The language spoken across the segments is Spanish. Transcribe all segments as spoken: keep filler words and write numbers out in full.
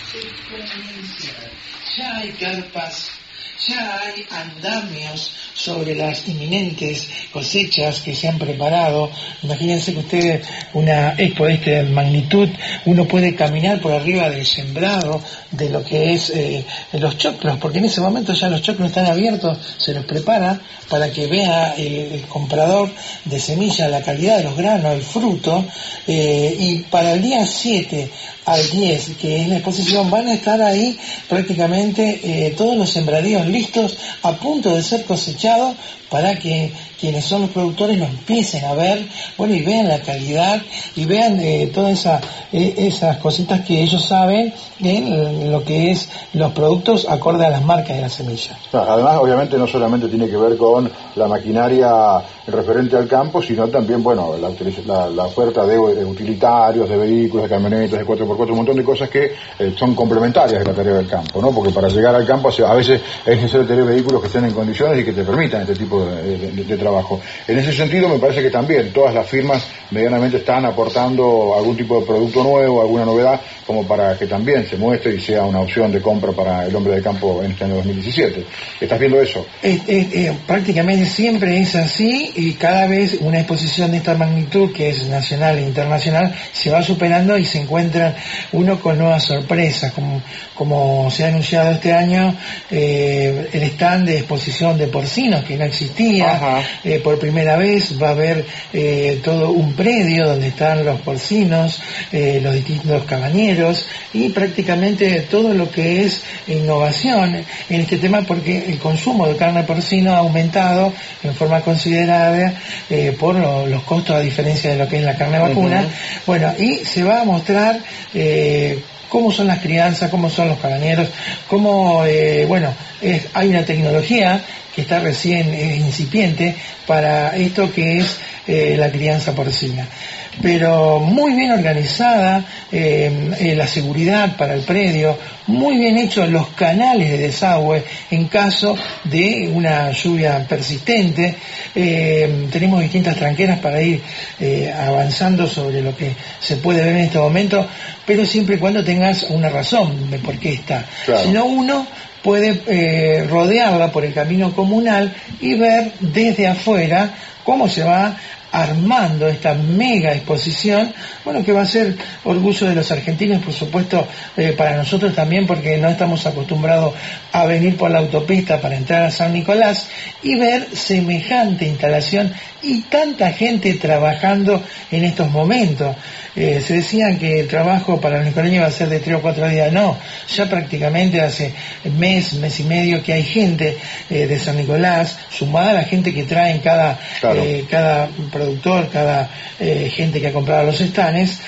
Ya hay carpas, ya hay andamios sobre las inminentes cosechas que se han preparado. Imagínense que ustedes, una expo de esta magnitud, uno puede caminar por arriba del sembrado de lo que es eh, los choclos, porque en ese momento ya los choclos están abiertos, se los prepara para que vea el, el comprador de semillas la calidad de los granos, el fruto, eh, y para el día siete al diez, que es la exposición, van a estar ahí prácticamente eh, todos los sembradíos listos, a punto de ser cosechados, para que quienes son los productores lo empiecen a ver, bueno, y vean la calidad, y vean eh, todas esa, eh, esas cositas que ellos saben en lo que es los productos acorde a las marcas de la semilla. Además, obviamente, no solamente tiene que ver con la maquinaria referente al campo, sino también, bueno, la, la, la oferta de, de utilitarios, de vehículos, de camionetas, de cuatro por cuatro, un montón de cosas que eh, son complementarias de la tarea del campo, ¿no? Porque para llegar al campo a veces es necesario tener vehículos que estén en condiciones y que te permitan este tipo de, de, de, de trabajo. En ese sentido, me parece que también todas las firmas medianamente están aportando algún tipo de producto nuevo, alguna novedad, como para que también se muestre y sea una opción de compra para el hombre de campo en este año dos mil diecisiete. ¿Estás viendo eso? Eh, eh, eh, prácticamente siempre es así, y cada vez una exposición de esta magnitud, que es nacional e internacional, se va superando y se encuentran uno con nuevas sorpresas, como, como se ha anunciado este año, eh, el stand de exposición de porcinos, que no existía, eh, por primera vez va a haber eh, todo un predio donde están los porcinos, eh, los distintos cabañeros, y prácticamente todo lo que es innovación en este tema, porque el consumo de carne porcino ha aumentado en forma considerable eh, por lo, los costos, a diferencia de lo que es la carne vacuna. Uh-huh. Bueno, y se va a mostrar eh, cómo son las crianzas, cómo son los cabañeros, cómo, eh, bueno, es, hay una tecnología que está recién eh, incipiente para esto que es eh, la crianza porcina, pero muy bien organizada, eh, eh, la seguridad para el predio, muy bien hechos los canales de desagüe en caso de una lluvia persistente. Eh, tenemos distintas tranqueras para ir eh, avanzando sobre lo que se puede ver en este momento, pero siempre y cuando tengas una razón de por qué está. Claro. Si no, uno puede eh, rodearla por el camino comunal y ver desde afuera cómo se va armando esta mega exposición, bueno, que va a ser orgullo de los argentinos, por supuesto, eh, para nosotros también, porque no estamos acostumbrados a venir por la autopista para entrar a San Nicolás y ver semejante instalación y tanta gente trabajando en estos momentos. Eh, se decían que el trabajo para los nicoleños va a ser de tres o cuatro días. No, ya prácticamente hace mes, mes y medio que hay gente eh, de San Nicolás, sumada a la gente que traen cada, claro. eh, cada productor, cada eh, gente que ha comprado los estanes,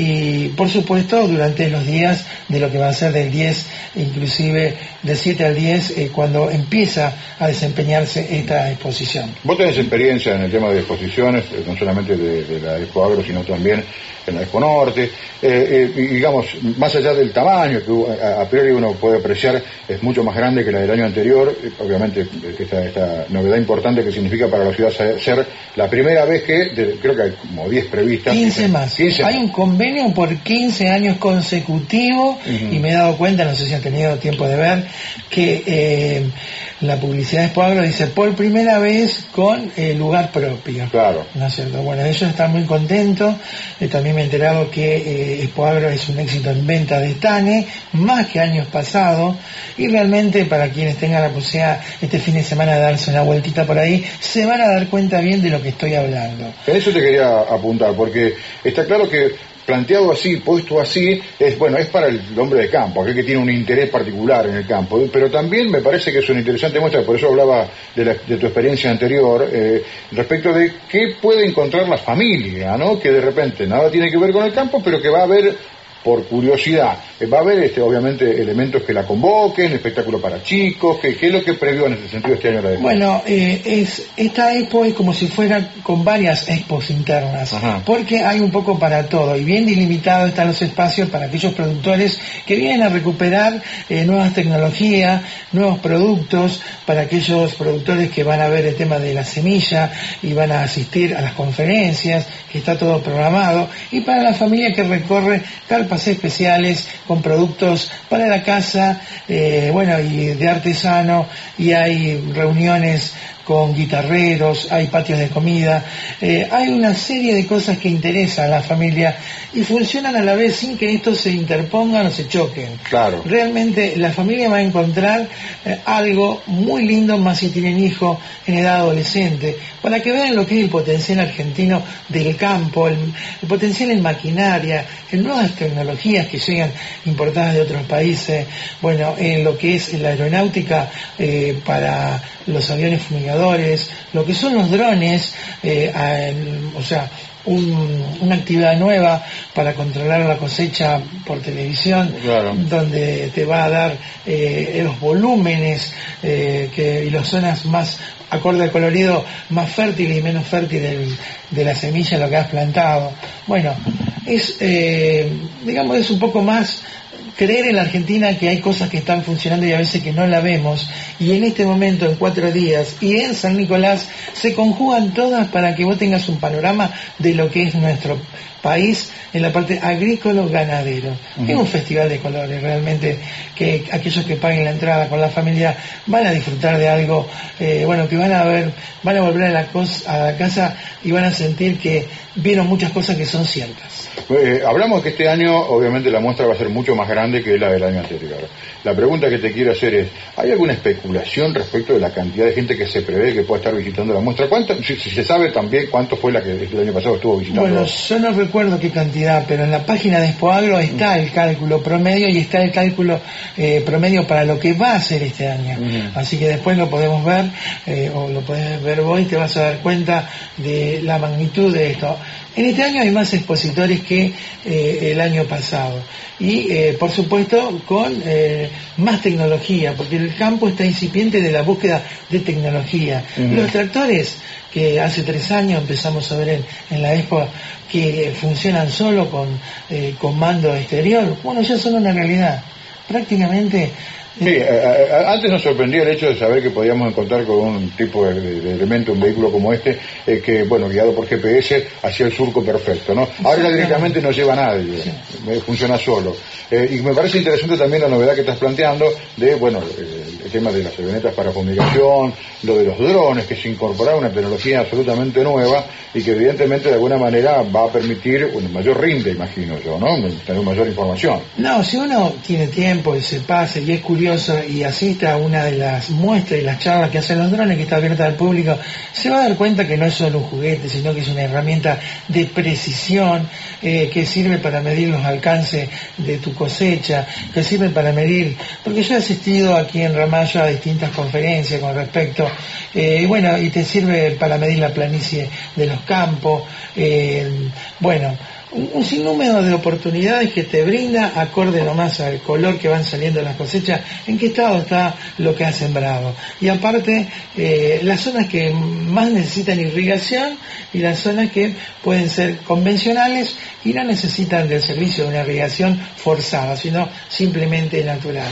y por supuesto durante los días de lo que va a ser del diez, inclusive del siete al diez, eh, cuando empieza a desempeñarse esta exposición. Vos tenés experiencia en el tema de exposiciones, no solamente de, de la Expo Agro, sino también en la Expo Norte, eh, eh, y digamos, más allá del tamaño, que a, a priori uno puede apreciar, es mucho más grande que la del año anterior, eh, obviamente esta, esta novedad importante que significa para la ciudad ser, ser la primera vez que, de, creo que hay como diez previstas. quince más. quince hay un convenio por quince años consecutivos, uh-huh. y me he dado cuenta, no sé si han tenido tiempo de ver, que eh, la publicidad de Expo Agro dice por primera vez con eh, lugar propio. Claro. ¿No es cierto? Bueno, ellos están muy contentos. Eh, también me he enterado que eh, Expo Agro es un éxito en venta de estanes, más que años pasados, y realmente para quienes tengan la posibilidad este fin de semana de darse una vueltita por ahí, se van a dar cuenta bien de lo que estoy hablando. En eso te quería apuntar, porque está claro que planteado así, puesto así, es bueno, es para el hombre de campo, aquel que tiene un interés particular en el campo, pero también me parece que es una interesante muestra, por eso hablaba de, la, de tu experiencia anterior, eh, respecto de qué puede encontrar la familia, ¿no? Que de repente nada tiene que ver con el campo, pero que va a haber, por curiosidad, va a haber este, obviamente elementos que la convoquen, espectáculo para chicos, ¿qué, qué es lo que previó en ese sentido este año la Expo? Bueno, eh, es, esta Expo es como si fuera con varias expos internas, Ajá. porque hay un poco para todo, y bien delimitados están los espacios para aquellos productores que vienen a recuperar eh, nuevas tecnologías, nuevos productos, para aquellos productores que van a ver el tema de la semilla y van a asistir a las conferencias, que está todo programado, y para la familia que recorre carpas estufas especiales con productos para la casa, eh, bueno, y de artesano, y hay reuniones con guitarreros, hay patios de comida, eh, hay una serie de cosas que interesan a la familia y funcionan a la vez sin que estos se interpongan o se choquen. Claro. Realmente la familia va a encontrar eh, algo muy lindo, más si tienen hijos en edad adolescente, para que vean lo que es el potencial argentino del campo, el, el potencial en maquinaria, en nuevas tecnologías que llegan importadas de otros países, bueno, en lo que es la aeronáutica eh, para los aviones fumigadores, lo que son los drones, eh, en, o sea, un, una actividad nueva para controlar la cosecha por televisión, claro, donde te va a dar eh, los volúmenes eh, que, y las zonas más acorde al colorido, más fértiles y menos fértiles de la semilla, lo que has plantado. Bueno, es, eh, digamos, es un poco más creer en la Argentina que hay cosas que están funcionando y a veces que no la vemos, y en este momento, en cuatro días, y en San Nicolás, se conjugan todas para que vos tengas un panorama de lo que es nuestro país en la parte agrícola-ganadero. Uh-huh. Es un festival de colores, realmente, que aquellos que paguen la entrada con la familia van a disfrutar de algo, eh, bueno, que van a ver, van a volver a la, cosa, a la casa y van a sentir que vieron muchas cosas que son ciertas. Eh, hablamos que este año, obviamente, la muestra va a ser mucho más grande que la del año anterior. La pregunta que te quiero hacer es, ¿hay alguna especulación respecto de la cantidad de gente que se prevé que pueda estar visitando la muestra? ¿Cuánto, si, si se sabe también cuánto fue la que el año pasado estuvo visitando? Bueno, yo no recuerdo qué cantidad, pero en la página de Expoagro está el cálculo promedio y está el cálculo eh, promedio para lo que va a ser este año. Uh-huh. Así que después lo podemos ver, eh, o lo podés ver vos y te vas a dar cuenta de la magnitud de esto. En este año hay más expositores que eh, el año pasado y eh, por supuesto con eh, más tecnología, porque el campo está incipiente de la búsqueda de tecnología. Uh-huh. Los tractores que hace tres años empezamos a ver en, en la Expo que funcionan solo con, eh, con mando exterior, bueno, ya son una realidad. Prácticamente... Sí, eh, antes nos sorprendía el hecho de saber que podíamos encontrar con un tipo de, de elemento, un vehículo como este, eh, que, bueno, guiado por G P S, hacía el surco perfecto, ¿no? Ahora directamente no lleva a nadie, sí. eh, funciona solo. Eh, y me parece interesante también la novedad que estás planteando de, bueno, eh, el tema de las avionetas para fumigación, lo de los drones, que se incorpora una tecnología absolutamente nueva y que evidentemente de alguna manera va a permitir un mayor rinde, imagino yo, ¿no? Tener mayor información. No, si uno tiene tiempo y se pase y es curioso y asista a una de las muestras y las charlas que hacen los drones, que está abierta al público, se va a dar cuenta que no es solo un juguete, sino que es una herramienta de precisión, eh, que sirve para medir los alcances de tu cosecha, que sirve para medir, porque yo he asistido aquí en Ramallo a distintas conferencias con respecto, eh, y bueno, y te sirve para medir la planicie de los campos, eh, bueno, un, un sinnúmero de oportunidades que te brinda acorde nomás al color que van saliendo las cosechas, en qué estado está lo que has sembrado. Y aparte, eh, las zonas que más necesitan irrigación y las zonas que pueden ser convencionales y no necesitan del servicio de una irrigación forzada, sino simplemente natural.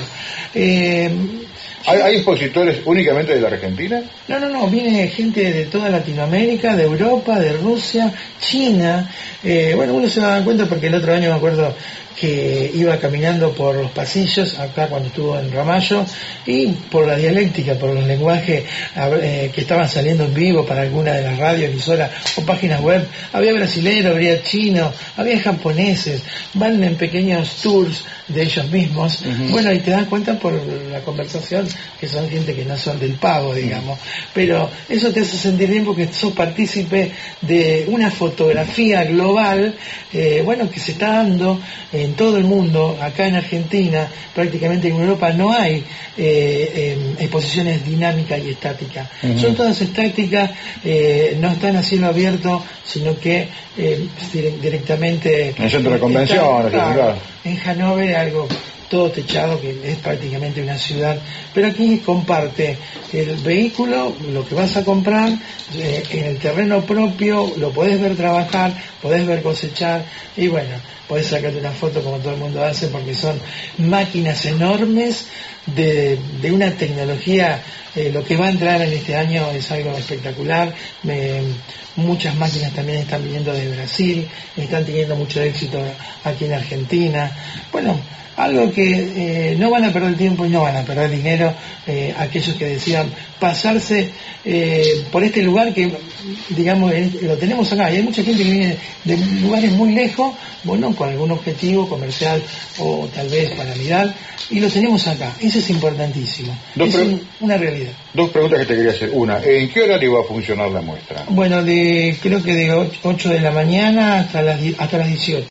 Eh, ¿Hay, ¿Hay expositores únicamente de la Argentina? No, no, no, viene gente de toda Latinoamérica, de Europa, de Rusia, China. Eh, bueno, uno se va a dar cuenta porque el otro año me acuerdo que iba caminando por los pasillos, acá cuando estuvo en Ramallo, y por la dialéctica, por los lenguajes eh, que estaban saliendo en vivo para alguna de las radios, emisoras o páginas web, había brasileños, había chinos, había japoneses, van en pequeños tours de ellos mismos, uh-huh. Bueno, y te das cuenta por la conversación que son gente que no son del pago, digamos, uh-huh. Pero eso te hace sentir bien porque sos partícipe de una fotografía global, eh, bueno, que se está dando en todo el mundo. Acá en Argentina, prácticamente en Europa, no hay eh, eh, exposiciones dinámicas y estáticas. Uh-huh. Son todas estáticas, eh, no están a cielo abierto, sino que eh, directamente... En el centro de convenciones, claro, en Hannover, algo todo techado, que es prácticamente una ciudad, pero aquí comparte el vehículo, lo que vas a comprar, eh, en el terreno propio, lo podés ver trabajar, podés ver cosechar, y bueno, podés sacarte una foto como todo el mundo hace, porque son máquinas enormes de, de una tecnología. Eh, lo que va a entrar en este año es algo espectacular. Eh, muchas máquinas también están viniendo de Brasil, están teniendo mucho éxito aquí en Argentina. Bueno, algo que eh, no van a perder tiempo y no van a perder dinero eh, aquellos que decidan pasarse eh, por este lugar que, digamos, lo tenemos acá. Y hay mucha gente que viene de lugares muy lejos, bueno, con algún objetivo comercial o tal vez para mirar, y lo tenemos acá. Eso es importantísimo. Dos es un, una realidad. Dos preguntas que te quería hacer. Una, ¿en qué horario va a funcionar la muestra? Bueno, de creo que de ocho de la mañana hasta las, hasta las dieciocho.